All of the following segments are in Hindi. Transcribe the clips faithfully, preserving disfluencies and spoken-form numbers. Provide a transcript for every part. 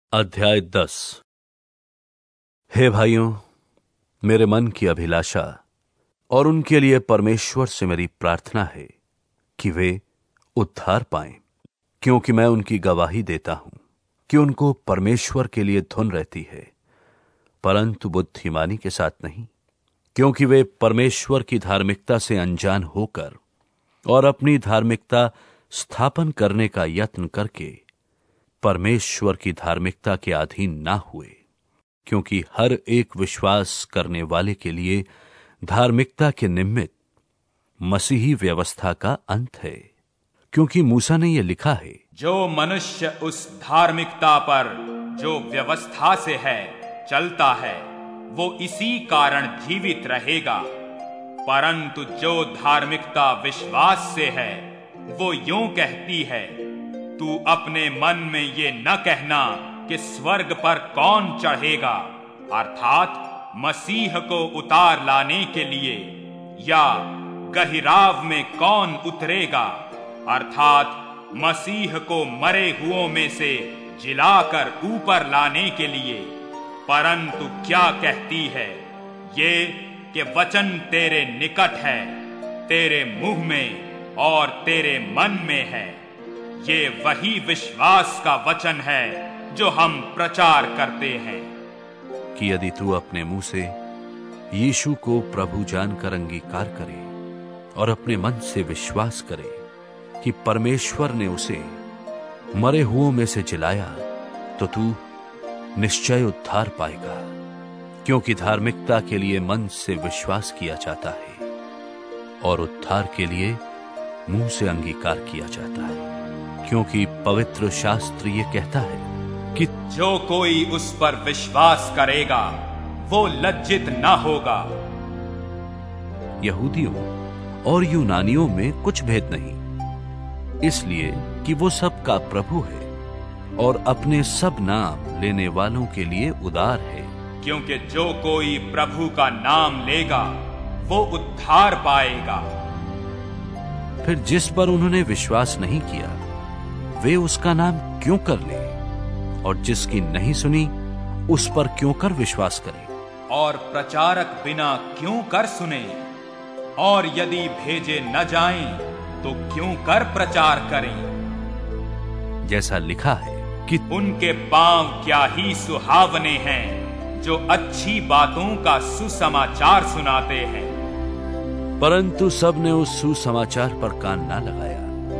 अध्याय दस। हे भाइयों, मेरे मन की अभिलाषा और उनके लिए परमेश्वर से मेरी प्रार्थना है कि वे उद्धार पाएं, क्योंकि मैं उनकी गवाही देता हूं कि उनको परमेश्वर के लिए धुन रहती है, परंतु बुद्धिमानी के साथ नहीं, क्योंकि वे परमेश्वर की धार्मिकता से अनजान होकर और अपनी धार्मिकता स्थापन करने का यत्न करके परमेश्वर की धार्मिकता के अधीन ना हुए। क्योंकि हर एक विश्वास करने वाले के लिए धार्मिकता के निमित्त मसीही व्यवस्था का अंत है, क्योंकि मूसा ने यह लिखा है, जो मनुष्य उस धार्मिकता पर जो व्यवस्था से है चलता है, वो इसी कारण जीवित रहेगा। परंतु जो धार्मिकता विश्वास से है, वो यूं कहती है, तू अपने मन में ये न कहना कि स्वर्ग पर कौन चढ़ेगा, अर्थात मसीह को उतार लाने के लिए, या गहिराव में कौन उतरेगा, अर्थात मसीह को मरे हुओं में से जिलाकर ऊपर लाने के लिए। परंतु क्या कहती है ये कि वचन तेरे निकट है, तेरे मुंह में और तेरे मन में है। ये वही विश्वास का वचन है जो हम प्रचार करते हैं कि यदि तू अपने मुंह से यीशु को प्रभु जानकर अंगीकार करे और अपने मन से विश्वास करे कि परमेश्वर ने उसे मरे हुओं में से जिलाया, तो तू निश्चय उद्धार पाएगा। क्योंकि धार्मिकता के लिए मन से विश्वास किया जाता है और उद्धार के लिए मुंह से अंगीकार किया जाता है। क्योंकि पवित्र शास्त्र ये कहता है कि जो कोई उस पर विश्वास करेगा वो लज्जित न होगा। यहूदियों और यूनानियों में कुछ भेद नहीं, इसलिए कि वो सबका प्रभु है और अपने सब नाम लेने वालों के लिए उदार है। क्योंकि जो कोई प्रभु का नाम लेगा वो उद्धार पाएगा। फिर जिस पर उन्होंने विश्वास नहीं किया, वे उसका नाम क्यों कर ले, और जिसकी नहीं सुनी उस पर क्यों कर विश्वास करें। और प्रचारक बिना क्यों कर सुने, और यदि भेजे न जाएं तो क्यों कर प्रचार करें। जैसा लिखा है कि उनके पांव क्या ही सुहावने हैं जो अच्छी बातों का सुसमाचार सुनाते हैं। परंतु सब ने उस सुसमाचार पर कान ना लगाया।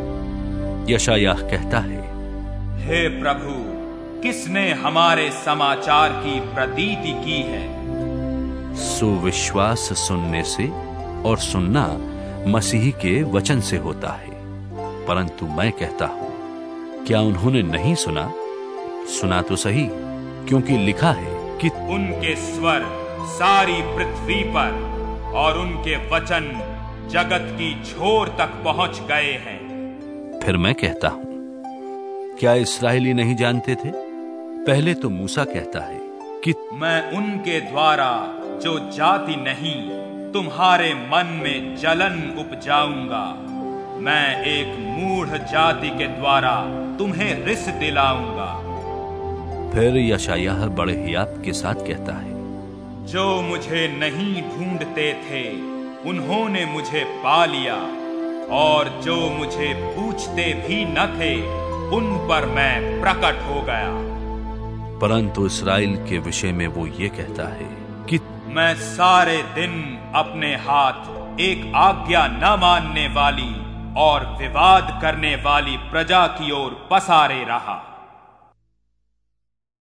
यशायाह कहता है, हे प्रभु, किसने हमारे समाचार की प्रतीति की है। सुविश्वास सुनने से और सुनना मसीह के वचन से होता है। परंतु मैं कहता हूं, क्या उन्होंने नहीं सुना? सुना तो सही, क्योंकि लिखा है कि उनके स्वर सारी पृथ्वी पर और उनके वचन जगत की छोर तक पहुंच गए हैं। फिर मैं कहता हूं, क्या इस्राएली नहीं जानते थे? पहले तो मूसा कहता है कि मैं उनके द्वारा जो जाति नहीं तुम्हारे मन में जलन उपजाऊंगा, मैं एक मूढ़ जाति के द्वारा तुम्हें रिस दिलाऊंगा। फिर यशायाह बड़े हियाव के साथ कहता है, जो मुझे नहीं ढूंढते थे उन्होंने मुझे पा लिया, और जो मुझे पूछते भी न थे उन पर मैं प्रकट हो गया। परंतु इस्राएल के विषय में वो ये कहता है कि मैं सारे दिन अपने हाथ एक आज्ञा न मानने वाली और विवाद करने वाली प्रजा की ओर पसारे रहा।